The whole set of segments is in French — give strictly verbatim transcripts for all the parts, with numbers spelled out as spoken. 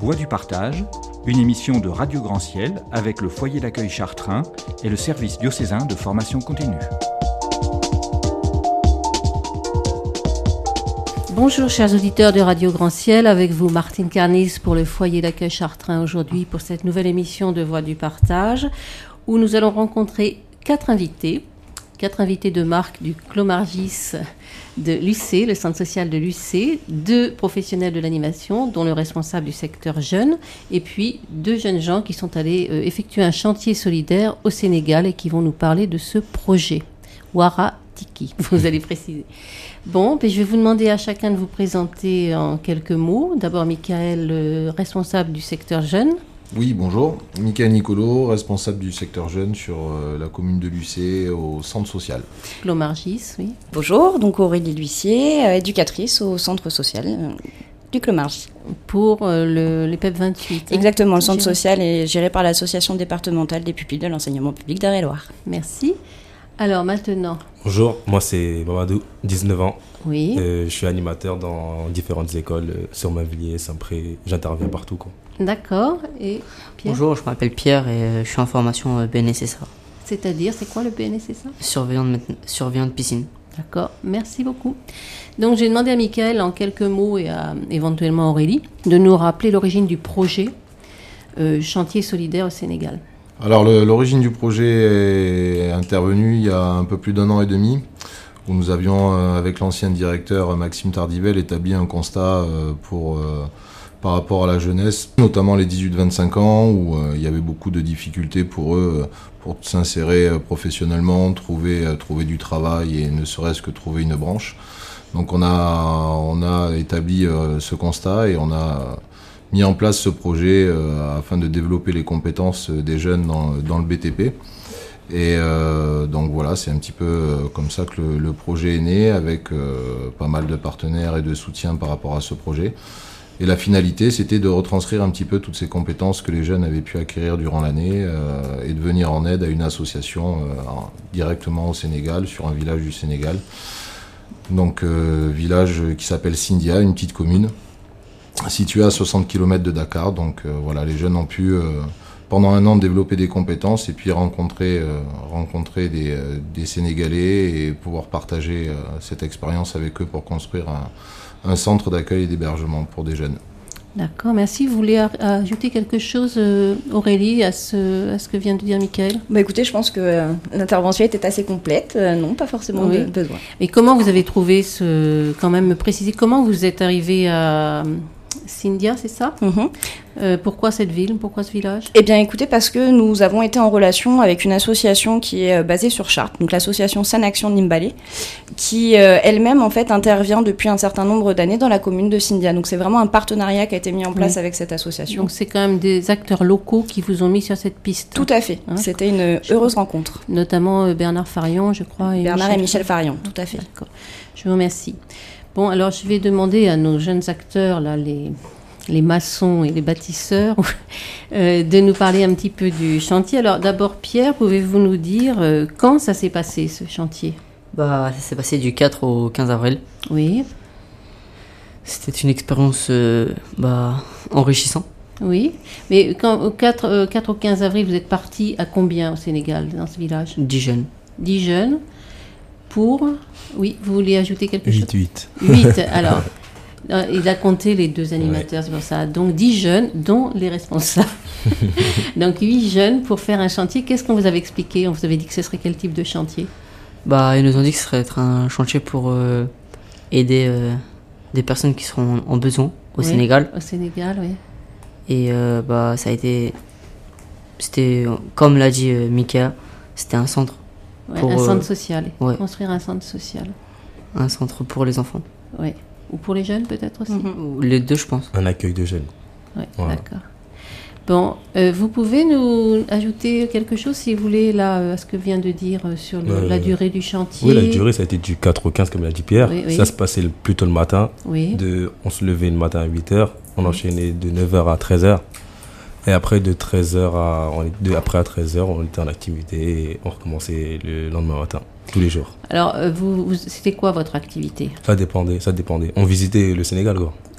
Voix du partage, une émission de Radio Grand Ciel avec le foyer d'accueil Chartrain et le service diocésain de formation continue. Bonjour chers auditeurs de Radio Grand Ciel, avec vous Martine Carnis pour le foyer d'accueil Chartrain aujourd'hui pour cette nouvelle émission de Voix du partage où nous allons rencontrer quatre invités, quatre invités de marque du Clomargis de l'U C, le centre social de l'U C, deux professionnels de l'animation, dont le responsable du secteur jeune, et puis deux jeunes gens qui sont allés euh, effectuer un chantier solidaire au Sénégal et qui vont nous parler de ce projet. Wara Tiki, vous allez préciser. Bon, ben je vais vous demander à chacun de vous présenter en quelques mots. D'abord, Michael, euh, responsable du secteur jeune. Oui, bonjour. Michael Nicolo, responsable du secteur jeune sur euh, la commune de l'U C au centre social. Clomargis, oui. Bonjour, donc Aurélie L'Huissier, euh, éducatrice au centre social euh, du Clomargis. Pour euh, le, les P E P vingt-huit. Exactement, hein, le centre géré. social est géré par l'association départementale des pupilles de l'enseignement public d'Eure-et-Loir. Merci. Alors maintenant. Bonjour, moi c'est Mamadou, dix-neuf ans. Oui. Euh, je suis animateur dans différentes écoles, euh, sur Mainvilliers, Saint-Pré, j'interviens partout, quoi. D'accord. Et Pierre. Bonjour, je m'appelle Pierre et euh, je suis en formation euh, B N S S A. C'est-à-dire, c'est quoi le B N S S A ? Surveillant de, maît- surveillant de piscine. D'accord, merci beaucoup. Donc j'ai demandé à Michael en quelques mots et à éventuellement Aurélie de nous rappeler l'origine du projet euh, Chantier solidaire au Sénégal. Alors le, l'origine du projet est intervenue il y a un peu plus d'un an et demi, où nous avions, euh, avec l'ancien directeur Maxime Tardivel, établi un constat euh, pour, euh, par rapport à la jeunesse, notamment les dix-huit vingt-cinq ans, où euh, il y avait beaucoup de difficultés pour eux euh, pour s'insérer euh, professionnellement, trouver, euh, trouver du travail et ne serait-ce que trouver une branche. Donc on a, on a établi euh, ce constat et on a mis en place ce projet euh, afin de développer les compétences des jeunes dans, dans le B T P. Et euh, donc voilà, c'est un petit peu euh, comme ça que le, le projet est né, avec euh, pas mal de partenaires et de soutien par rapport à ce projet. Et la finalité, c'était de retranscrire un petit peu toutes ces compétences que les jeunes avaient pu acquérir durant l'année euh, et de venir en aide à une association euh, directement au Sénégal, sur un village du Sénégal. Donc euh, village qui s'appelle Sindia, une petite commune située à soixante kilomètres de Dakar. Donc euh, voilà, les jeunes ont pu euh, pendant un an développer des compétences et puis rencontrer, euh, rencontrer des, euh, des Sénégalais et pouvoir partager euh, cette expérience avec eux pour construire un, un centre d'accueil et d'hébergement pour des jeunes. D'accord, merci. Vous voulez a- ajouter quelque chose, euh, Aurélie, à ce, à ce que vient de dire Michael ? Bah écoutez, je pense que euh, l'intervention était assez complète. Euh, non, pas forcément Oui. de besoin. Et comment vous avez trouvé ce... Quand même, me préciser, comment vous êtes arrivé à Sindia, c'est ça ? Mhm. Euh, Pourquoi cette ville ? Pourquoi ce village ? Eh bien, écoutez, parce que nous avons été en relation avec une association qui est euh, basée sur Chartres, donc l'association Sanaction Nimbalé, qui euh, elle-même, en fait, intervient depuis un certain nombre d'années dans la commune de Sindia. Donc, c'est vraiment un partenariat qui a été mis en place Oui. avec cette association. Donc c'est quand même des acteurs locaux qui vous ont mis sur cette piste. Tout à fait. Hein, C'était une heureuse rencontre. Notamment euh, Bernard Farion, je crois. Et Bernard et Michel Farion, tout à fait. D'accord. Je vous remercie. Bon, alors je vais demander à nos jeunes acteurs, là, les, les maçons et les bâtisseurs, euh, de nous parler un petit peu du chantier. Alors d'abord, Pierre, pouvez-vous nous dire euh, quand ça s'est passé, ce chantier ? Bah, ça s'est passé du quatre au quinze avril. Oui, C'était une expérience euh, bah, enrichissante. oui. Mais quand, au quatre, euh, quatre au quinze avril, vous êtes partis à combien au Sénégal, dans ce village ? dix jeunes. dix jeunes pour... Oui, vous vouliez ajouter quelque chose ? huit huit. huit, alors. Euh, Il a compté les deux animateurs, c'est pour ça. Donc dix jeunes, dont les responsables. Donc huit jeunes pour faire un chantier. Qu'est-ce qu'on vous avait expliqué ? On vous avait dit que ce serait quel type de chantier ? Bah, ils nous ont dit que ce serait être un chantier pour euh, aider euh, des personnes qui seront en besoin au Oui, Sénégal. Au Sénégal, oui. Et euh, bah, ça a été. C'était, comme l'a dit euh, Mika, c'était un centre. Ouais, Pour, un euh, centre social. ouais. Construire un centre social. Un centre pour les enfants. Oui. Ou pour les jeunes, peut-être aussi. Mhm. Ou les deux, je pense. Un accueil de jeunes. Oui, Voilà. d'accord. Bon, euh, vous pouvez nous ajouter quelque chose, si vous voulez, là, euh, à ce que vient de dire euh, sur le- Euh, la durée du chantier. Oui, la durée, ça a été du quatre au quinze, comme l'a dit Pierre. Oui, oui. Ça se passait le- plutôt le matin. Oui. De, on se levait le matin à huit heures. On enchaînait de neuf heures à treize heures. Et après, de treize heures à, on, est- de, après à treize heures, on était en activité et on recommençait le lendemain matin, tous les jours. Alors, euh, vous, vous- c'était quoi votre activité ? Ça dépendait, ça dépendait. On visitait le Sénégal, quoi.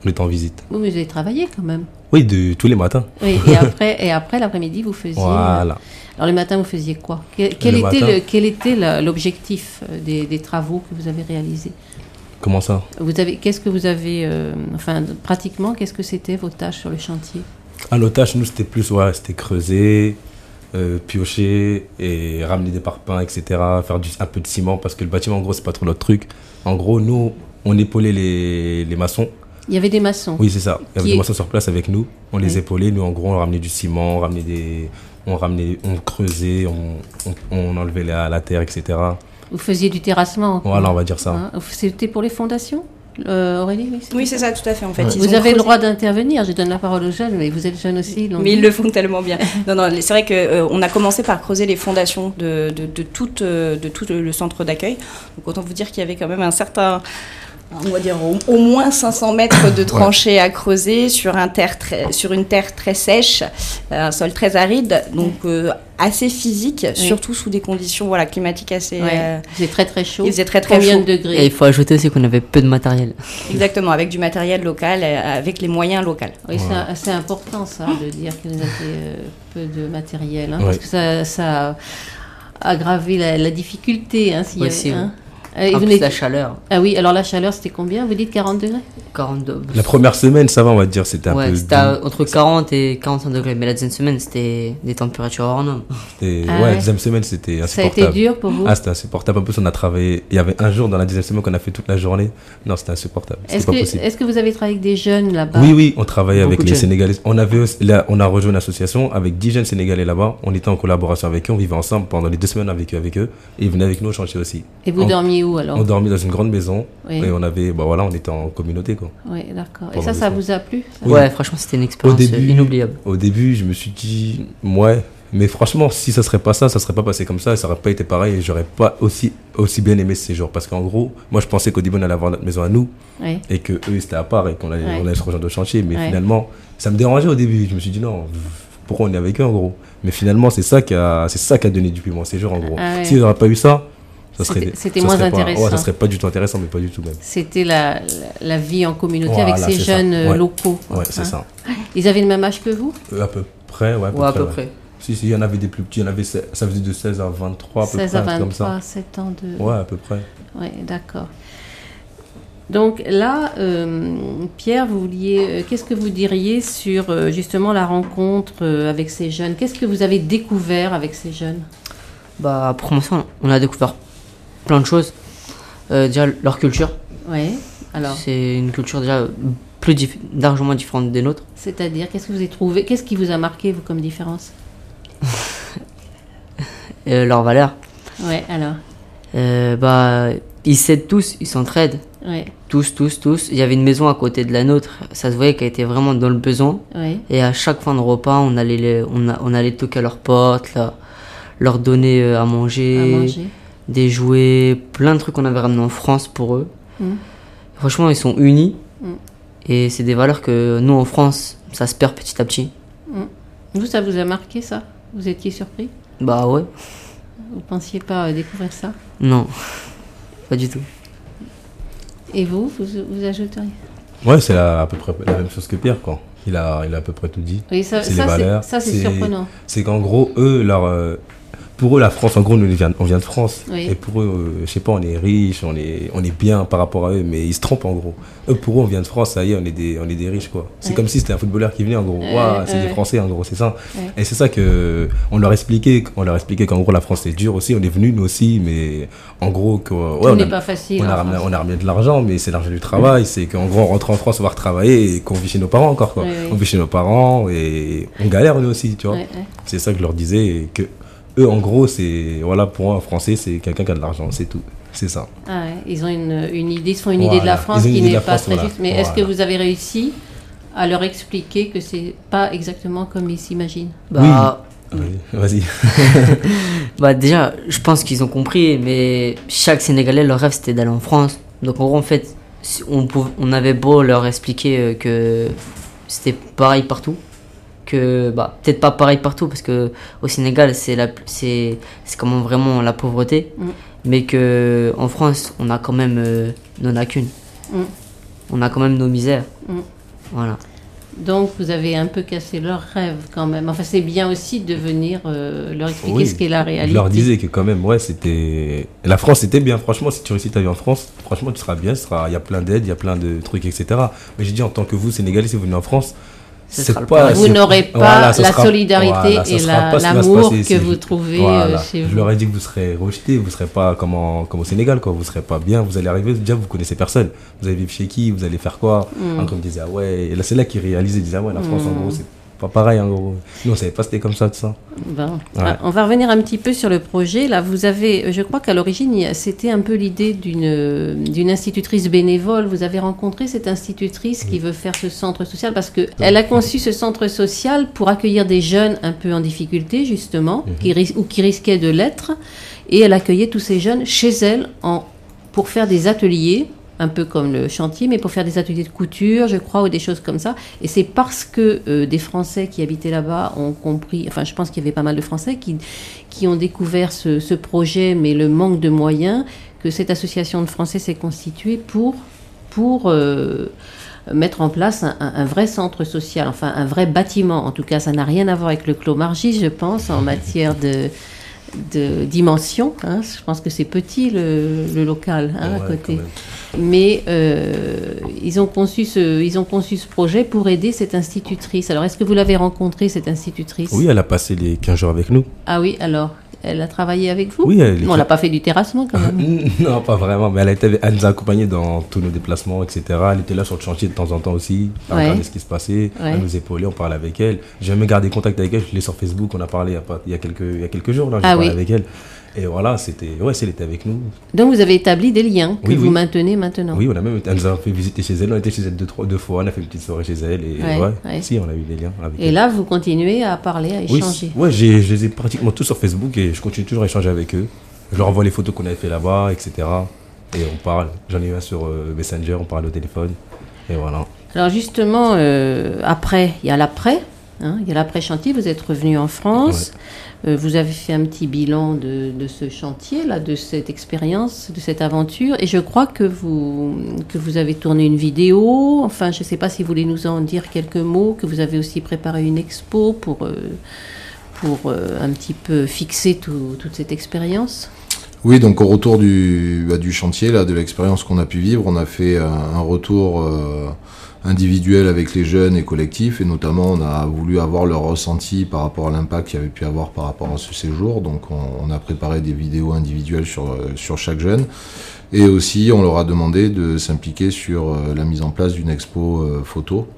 On était en visite. Vous, vous avez travaillé quand même. Oui, de, tous les matins. Oui, et après, et après l'après-midi, vous faisiez... Voilà. Alors le matin, vous faisiez quoi? Quel, quel Le était, matin. le, quel était la- l'objectif des, des travaux que vous avez réalisés? Comment ça? Vous avez, qu'est-ce que vous avez... euh, enfin, pratiquement, qu'est-ce que c'était vos tâches sur le chantier? À nos tâches, nous, c'était plus, ouais, c'était creuser, euh, piocher et ramener des parpaings, et cetera. Faire du, un peu de ciment parce que le bâtiment, en gros, c'est pas trop notre truc. En gros, nous, on épaulait les, les maçons. Il y avait des maçons. Oui, c'est ça. Il y avait Qui des est- maçons sur place avec nous. On les Oui. épaulait. Nous, en gros, on ramenait du ciment, on ramenait des... On, ramenait, on creusait, on, on, on enlevait la, la terre, et cetera. Vous faisiez du terrassement. quoi. Voilà, on va dire ça. Hein, C'était pour les fondations, euh, Aurélie? Oui, c'est Oui, ça. c'est ça, tout à fait, en fait. Ouais. Ils Vous ont avez le creusé- droit d'intervenir. Je donne la parole aux jeunes, mais vous êtes jeunes aussi. donc- Mais ils le font tellement bien. Non, non, c'est vrai qu'on a commencé par creuser les fondations de, de, de, tout, euh, de tout le centre d'accueil. Donc autant vous dire qu'il y avait quand même un certain, on va dire au, au moins cinq cents mètres de tranchées à creuser sur, un terre très, sur une terre très sèche, un sol très aride, donc euh, assez physique, Oui. surtout sous des conditions voilà, climatiques assez... Ouais. euh, Il faisait très très chaud. il faisait très très Combien chaud. de degrés? Et il faut ajouter aussi qu'on avait peu de matériel. Exactement, avec du matériel local, euh, avec les moyens locaux. Oui, c'est assez important ça, de dire que vous avez euh, peu de matériel, hein, Ouais. parce que ça, ça a aggravé la, la difficulté. Hein, s'il y Aussi, avait, ouais. hein. Et En vous plus, n'êtes- la chaleur, Ah oui, alors la chaleur c'était combien? Vous dites quarante degrés? quarante-deux. La première semaine, ça va, on va dire, c'était un Ouais, peu... c'était à- entre quarante et quarante-cinq degrés. Mais la deuxième semaine, c'était des températures hors normes. c'était- Ah ouais, ouais. la deuxième semaine, c'était Ça a insupportable. été dur pour vous? Ah, c'était insupportable. En plus, on a travaillé... Il y avait un jour dans la deuxième semaine qu'on a fait toute la journée. Non, c'était insupportable. C'était Est-ce pas que, possible. est-ce que vous avez travaillé avec des jeunes là-bas? Oui, oui, on travaillait Beaucoup avec de les jeunes. Sénégalais. On, avait aussi- là, on a rejoint une association avec dix jeunes Sénégalais là-bas. On était en collaboration avec eux, on vivait ensemble pendant les deux semaines avec eux. Avec eux et ils venaient avec nous au chantier aussi. Et vous on- dormiez où alors? On dormait dans une grande maison Oui. et on avait, bah voilà, on était en communauté quoi. Oui, d'accord. Et Pendant ça, des ça semaines. vous a plu ça? Oui. Ouais, franchement, c'était une Au expérience euh, début, inoubliable. au début, je me suis dit, ouais, mais franchement, si ça serait pas ça, ça serait pas passé comme ça, et ça aurait pas été pareil, et j'aurais pas aussi, aussi bien aimé ce séjour. Parce qu'en gros, moi, je pensais qu'au début, on allait avoir notre maison à nous, Oui. et que eux, c'était à part, et qu'on allait, Ouais. on allait se rejoindre au chantier. Mais Ouais. finalement, ça me dérangeait au début. Je me suis dit, non, pourquoi on est avec eux, en gros? Mais finalement, c'est ça qui a, c'est ça qui a donné du piment, séjour, en gros. Ah ouais. S'ils n'auraient pas eu ça, ça serait, C'était- c'était ça moins serait pas- intéressant. ouais, ça serait pas du tout intéressant, mais pas du tout même. C'était la, la, la vie en communauté Voilà, avec ces c'est ça. jeunes euh, Ouais. locaux. quoi, Ouais, c'est hein. ça. Ils avaient le même âge que vous? Euh, à peu près, ouais, à peu Ouais, à près. peu ouais. près. Si, si, il y en avait des plus petits, il y en avait, se- ça faisait de seize à vingt-trois, à peu seize près, à un truc comme ça. vingt-trois, sept ans de... Ouais, à peu près. Ouais, d'accord. Donc là, euh, Pierre, vous vouliez, euh, qu'est-ce que vous diriez sur euh, justement la rencontre euh, avec ces jeunes? Qu'est-ce que vous avez découvert avec ces jeunes? Bah, pour moi, on a découvert plein de choses. Euh, déjà, leur culture. Oui. Alors, C'est une culture déjà plus dif- largement différente des nôtres. c'est-à-dire, qu'est-ce que vous avez trouvé? Qu'est-ce qui vous a marqué, vous, comme différence? Euh, leurs valeurs. Ouais, alors. Euh, bah, ils s'aident tous, ils s'entraident. Ouais, Tous, tous, tous. Il y avait une maison à côté de la nôtre. Ça se voyait qu'elle était vraiment dans le besoin. ouais. Et à chaque fin de repas, on allait, les- on a- on allait toquer à leur porte, leur, leur donner euh, à manger, À manger. des jouets, plein de trucs qu'on avait ramenés en France pour eux. Mm. Franchement, ils sont unis. Mm. Et c'est des valeurs que nous, en France, ça se perd petit à petit. Vous, ça vous a marqué, ça? Vous étiez surpris? Bah ouais. Vous pensiez pas euh, découvrir ça? Non. Pas du tout. Et vous, vous, vous ajouteriez? Ouais, c'est la- à peu près la même chose que Pierre, quoi. Il a, il a à peu près tout dit. Oui, ça, C'est ça, les c'est- valeurs, ça, c'est c'est- surprenant. C'est qu'en gros, eux, leur, euh, pour eux, la France, en gros, nous, on vient, on vient de France. Oui. Et pour eux, euh, je sais pas, on est riches, on est, on est bien par rapport à eux, mais ils se trompent, en gros. Eux, pour eux, on vient de France, ça y est, on est des, on est des riches, quoi. C'est Ouais. comme si c'était un footballeur qui venait, en gros. Ouais, Ouah, c'est ouais. des Français, en gros, c'est ça. Ouais. Et c'est ça que, on leur expliquait, on leur expliquait qu'en gros, la France, c'est dur aussi. On est venus, nous aussi, mais en gros, que, ouais, Tout on n'est a- pas facile. On a, en ramené, France. on a ramené de l'argent, mais c'est l'argent du travail. C'est qu'en gros, on rentre en France, on va retravailler et qu'on vit chez nos parents encore. Quoi. Oui, oui. On vit chez nos parents et on galère nous aussi, tu vois. Ouais, ouais. C'est ça que je leur disais. Et que eux, en gros, c'est. Voilà, pour un Français, c'est quelqu'un qui a de l'argent, c'est tout. C'est ça. Ah ouais, ils ont une, une idée, ils se font une idée de la Voilà, France ils ont une qui idée de n'est la pas France, très voilà. juste. Mais est-ce que Voilà. vous avez réussi à leur expliquer que c'est pas exactement comme ils s'imaginent? Bah, Vas-y. Vas-y. bah déjà, je pense qu'ils ont compris, mais chaque Sénégalais, leur rêve, c'était d'aller en France. Donc en gros, en fait, si on, pouv- on avait beau leur expliquer euh, que c'était pareil partout, que bah peut-être pas pareil partout parce que au Sénégal c'est la c'est c'est comment vraiment la pauvreté, Mm. mais que en France on a quand même euh, nos lacunes, Mm. on a quand même nos misères. Mm. Voilà. Donc vous avez un peu cassé leur rêve quand même. Enfin c'est bien aussi de venir euh, leur expliquer Oui, ce qu'est la réalité. Je leur disais que quand même, ouais, c'était... La France, c'était bien. Franchement, si tu réussis ta vie en France, franchement, tu seras bien. Il sera... y a plein d'aides, il y a plein de trucs, et cetera. Mais j'ai dit, en tant que vous, Sénégalais, si vous venez en France, Ce c'est sera le pas... problème. Vous n'aurez pas Voilà, ça la sera- solidarité voilà, ça et sera la- pas ce qui va se l'amour passer que ici. vous trouvez Voilà. euh, chez Je vous. leur ai dit que vous serez rejetés, vous serez pas comme, en- comme au Sénégal, quoi. Vous serez pas bien, vous allez arriver, déjà vous connaissez personne. Vous allez vivre chez qui, vous allez faire quoi. Mm. Un comme disait, ah ouais, et là c'est là qu'ils réalisaient, ils disaient, ah ouais, la France en Mm. gros, c'est pas pareil en gros. Nous on savait pas c'était comme ça, tout ça. Bon. Ouais. Ah, on va revenir un petit peu sur le projet. Là, vous avez, je crois qu'à l'origine, il y a- c'était un peu l'idée d'une d'une institutrice bénévole. Vous avez rencontré cette institutrice qui veut faire ce centre social parce que elle a conçu ce centre social pour accueillir des jeunes un peu en difficulté, justement, Mhm. qui ris- ou qui risquaient de l'être, et elle accueillait tous ces jeunes chez elle en pour faire des ateliers. Un peu comme le chantier, mais pour faire des ateliers de couture, je crois, ou des choses comme ça. Et c'est parce que euh, des Français qui habitaient là-bas ont compris, enfin je pense qu'il y avait pas mal de Français qui, qui ont découvert ce, ce projet, mais le manque de moyens, que cette association de Français s'est constituée pour, pour euh, mettre en place un, un- un vrai centre social, enfin un vrai bâtiment. En tout cas, ça n'a rien à voir avec le Clos Margis, je pense, en matière de... de dimension, hein. Je pense que c'est petit le, le local hein, Ouais, à côté. quand même. Mais euh, ils ont conçu ce, ils ont conçu ce projet pour aider cette institutrice. Alors, est-ce que vous l'avez rencontrée cette institutrice? Oui, elle a passé les quinze jours avec nous. Ah oui, alors, elle a travaillé avec vous? Oui, elle Non, on n'a pas fait du terrassement quand même. Non, pas vraiment, mais elle, a été, elle nous a accompagnés dans tous nos déplacements, et cetera. Elle était là sur le chantier de temps en temps aussi, à Ouais. regarder ce qui se passait, Ouais. à nous épauler, on parlait avec elle. J'ai même gardé contact avec elle, je l'ai sur Facebook, on a parlé il y a, pas, il y a, quelques, il y a quelques jours, là, j'ai Ah parlé oui. avec elle. Et voilà, c'était, ouais, elle était avec nous. Donc, vous avez établi des liens que Oui, vous oui. maintenez maintenant. Oui, on a même, elle nous a fait visiter chez elle, on a été chez elle deux, trois, deux fois, on a fait une petite soirée chez elle, et Ouais, ouais, ouais. si, on a eu des liens avec Et elle. là, vous continuez à parler, à Oui, échanger. ouais, j'ai, je les ai pratiquement tous sur Facebook et je continue toujours à échanger avec eux. Je leur envoie les photos qu'on avait fait là-bas, et cetera. Et on parle. J'en ai eu un sur euh, Messenger, on parle au téléphone. Et voilà. Alors justement, euh, après, il y a l'après. Hein, il y a l'après-chantier, vous êtes revenu en France. Euh, vous avez fait un petit bilan de, de ce chantier, là, de cette expérience, de cette aventure. Et je crois que vous, que vous avez tourné une vidéo. Enfin, je ne sais pas si vous voulez nous en dire quelques mots, que vous avez aussi préparé une expo pour, euh, pour euh, un petit peu fixer tout- toute cette expérience. Oui, donc au retour du, bah, du chantier, là, de l'expérience qu'on a pu vivre, on a fait un, un retour euh, individuel avec les jeunes et collectifs, et notamment on a voulu avoir leur ressenti par rapport à l'impact qu'il y avait pu avoir par rapport à ce séjour. Donc on, on a préparé des vidéos individuelles sur, euh, sur chaque jeune, et aussi on leur a demandé de s'impliquer sur euh, la mise en place d'une expo euh, photo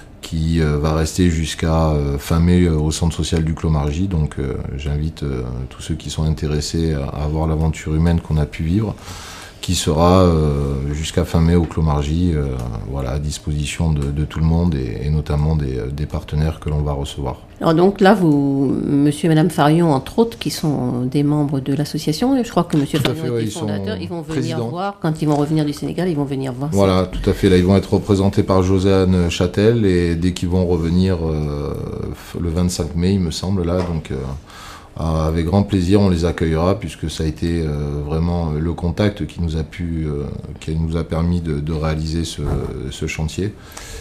qui euh, va rester jusqu'à euh, fin mai euh, au centre social du Clos Margis. Donc euh, j'invite euh, tous ceux qui sont intéressés à, à voir l'aventure humaine qu'on a pu vivre, qui sera euh, jusqu'à fin mai au Clos Margis, euh, voilà, à disposition de, de tout le monde, et, et notamment des, des partenaires que l'on va recevoir. Alors donc là, vous, monsieur et madame Farion, entre autres, qui sont des membres de l'association, et je crois que monsieur Tout à Farion fait, est ouais, le ils sont fondateur, ils vont venir présidents. voir, quand ils vont revenir du Sénégal, ils vont venir voir. Voilà, tout à fait. Là, ils vont être représentés par Josiane Châtel, et dès qu'ils vont revenir euh, le vingt-cinq mai, il me semble, là, donc euh, avec grand plaisir, on les accueillera, puisque ça a été euh, vraiment le contact qui nous a pu, euh, qui nous a permis de, de réaliser ce, ce chantier.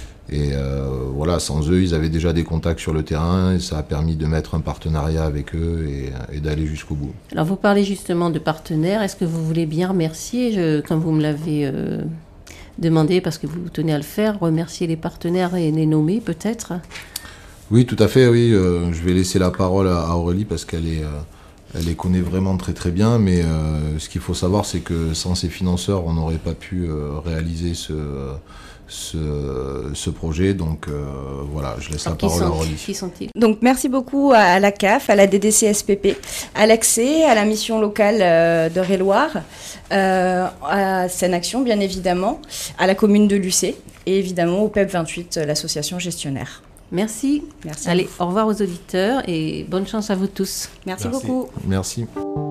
Et euh, voilà, sans eux, ils avaient déjà des contacts sur le terrain, et ça a permis de mettre un partenariat avec eux et, et d'aller jusqu'au bout. Alors vous parlez justement de partenaires, est-ce que vous voulez bien remercier, je, comme vous me l'avez euh, demandé, parce que vous tenez à le faire, remercier les partenaires et les nommer peut-être? Oui, tout à fait, oui. Euh, je vais laisser la parole à, à Aurélie, parce qu'elle est, euh, elle les connaît vraiment très très bien, mais euh, ce qu'il faut savoir, c'est que sans ces financeurs, on n'aurait pas pu euh, réaliser ce, ce, ce projet. Donc euh, voilà, je laisse Alors, la qui parole à sont- Aurélie. Qui sont-ils? Donc merci beaucoup à la C A F, à la D D C S P P, à l'Accès, à la mission locale euh, de Réloir, euh, à Seine-Action bien évidemment, à la commune de Lucé et évidemment au P E P vingt-huit, euh, l'association gestionnaire. Merci. Merci. à Allez, vous. au revoir aux auditeurs et bonne chance à vous tous. Merci Merci. beaucoup. Merci.